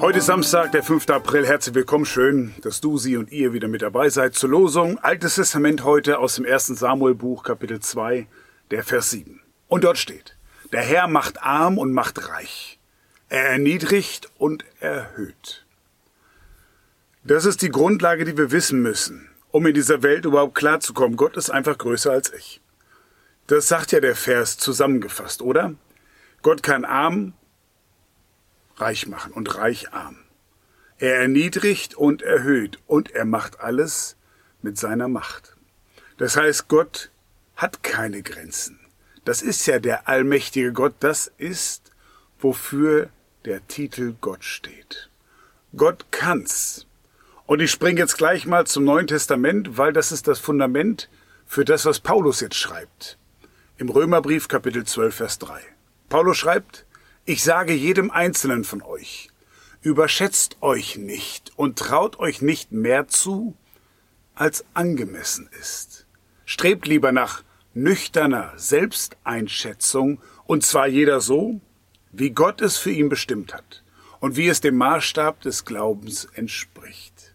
Heute ist Samstag, der 5. April. Herzlich willkommen. Schön, dass du, sie und ihr wieder mit dabei seid zur Losung. Altes Testament heute aus dem 1. Samuel-Buch, Kapitel 2, der Vers 7. Und dort steht: Der Herr macht arm und macht reich. Er erniedrigt und erhöht. Das ist die Grundlage, die wir wissen müssen, um in dieser Welt überhaupt klarzukommen. Gott ist einfach größer als ich. Das sagt ja der Vers zusammengefasst, oder? Gott kann arm reich machen und reich arm. Er erniedrigt und erhöht und er macht alles mit seiner Macht. Das heißt, Gott hat keine Grenzen. Das ist ja der allmächtige Gott. Das ist, wofür der Titel Gott steht. Gott kann's. Und ich springe jetzt gleich mal zum Neuen Testament, weil das ist das Fundament für das, was Paulus jetzt schreibt. Im Römerbrief Kapitel 12, Vers 3. Paulus schreibt: Ich sage jedem Einzelnen von euch, überschätzt euch nicht und traut euch nicht mehr zu, als angemessen ist. Strebt lieber nach nüchterner Selbsteinschätzung, und zwar jeder so, wie Gott es für ihn bestimmt hat und wie es dem Maßstab des Glaubens entspricht.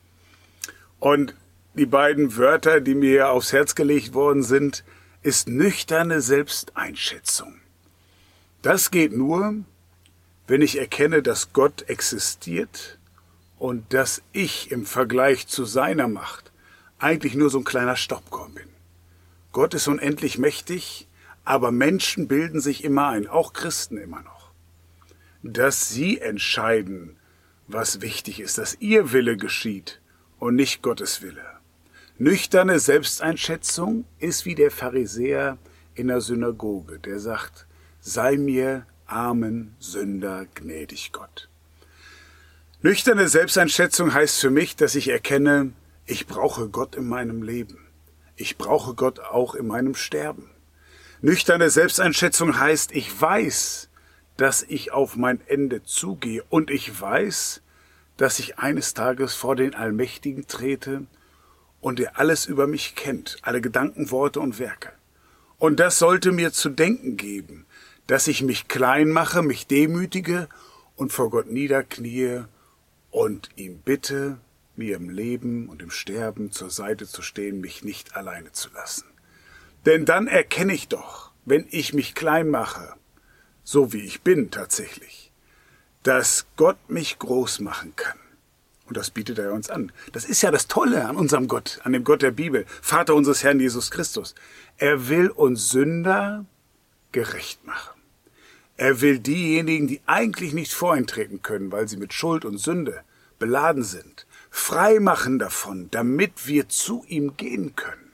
Und die beiden Wörter, die mir aufs Herz gelegt worden sind, ist nüchterne Selbsteinschätzung. Das geht nur, wenn ich erkenne, dass Gott existiert und dass ich im Vergleich zu seiner Macht eigentlich nur so ein kleiner Staubkorn bin. Gott ist unendlich mächtig, aber Menschen bilden sich immer ein, auch Christen immer noch, dass sie entscheiden, was wichtig ist, dass ihr Wille geschieht und nicht Gottes Wille. Nüchterne Selbsteinschätzung ist wie der Pharisäer in der Synagoge, der sagt: Sei mir, armen Sünder, gnädig, Gott. Nüchterne Selbsteinschätzung heißt für mich, dass ich erkenne, ich brauche Gott in meinem Leben. Ich brauche Gott auch in meinem Sterben. Nüchterne Selbsteinschätzung heißt, ich weiß, dass ich auf mein Ende zugehe und ich weiß, dass ich eines Tages vor den Allmächtigen trete und er alles über mich kennt, alle Gedanken, Worte und Werke. Und das sollte mir zu denken geben, dass ich mich klein mache, mich demütige und vor Gott niederknie und ihm bitte, mir im Leben und im Sterben zur Seite zu stehen, mich nicht alleine zu lassen. Denn dann erkenne ich doch, wenn ich mich klein mache, so wie ich bin tatsächlich, dass Gott mich groß machen kann. Und das bietet er uns an. Das ist ja das Tolle an unserem Gott, an dem Gott der Bibel, Vater unseres Herrn Jesus Christus. Er will uns Sünder gerecht machen. Er will diejenigen, die eigentlich nicht vor ihn treten können, weil sie mit Schuld und Sünde beladen sind, frei machen davon, damit wir zu ihm gehen können.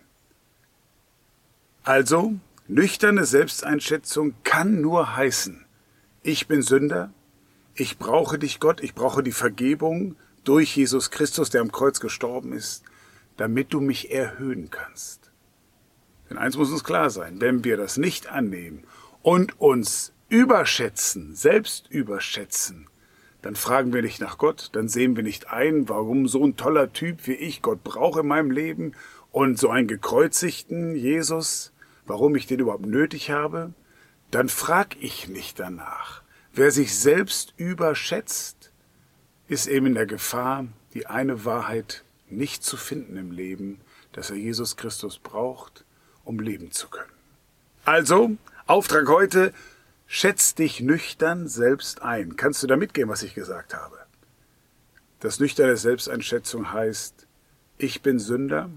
Also, nüchterne Selbsteinschätzung kann nur heißen: Ich bin Sünder, ich brauche dich, Gott, ich brauche die Vergebung durch Jesus Christus, der am Kreuz gestorben ist, damit du mich erhöhen kannst. Denn eins muss uns klar sein: Wenn wir das nicht annehmen und uns überschätzen, selbst überschätzen, dann fragen wir nicht nach Gott, dann sehen wir nicht ein, warum so ein toller Typ wie ich Gott brauche in meinem Leben und so einen gekreuzigten Jesus, warum ich den überhaupt nötig habe, dann frage ich nicht danach. Wer sich selbst überschätzt, ist eben in der Gefahr, die eine Wahrheit nicht zu finden im Leben, dass er Jesus Christus braucht, um leben zu können. Also, Auftrag heute: Schätz dich nüchtern selbst ein. Kannst du da mitgehen, was ich gesagt habe? Das nüchterne Selbsteinschätzung heißt: Ich bin Sünder,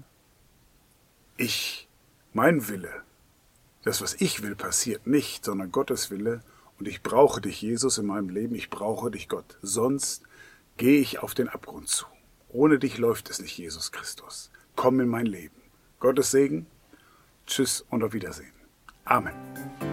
mein Wille, das, was ich will, passiert nicht, sondern Gottes Wille, und ich brauche dich, Jesus, in meinem Leben, ich brauche dich, Gott. Sonst gehe ich auf den Abgrund zu. Ohne dich läuft es nicht, Jesus Christus. Komm in mein Leben. Gottes Segen. Tschüss und auf Wiedersehen. Amen.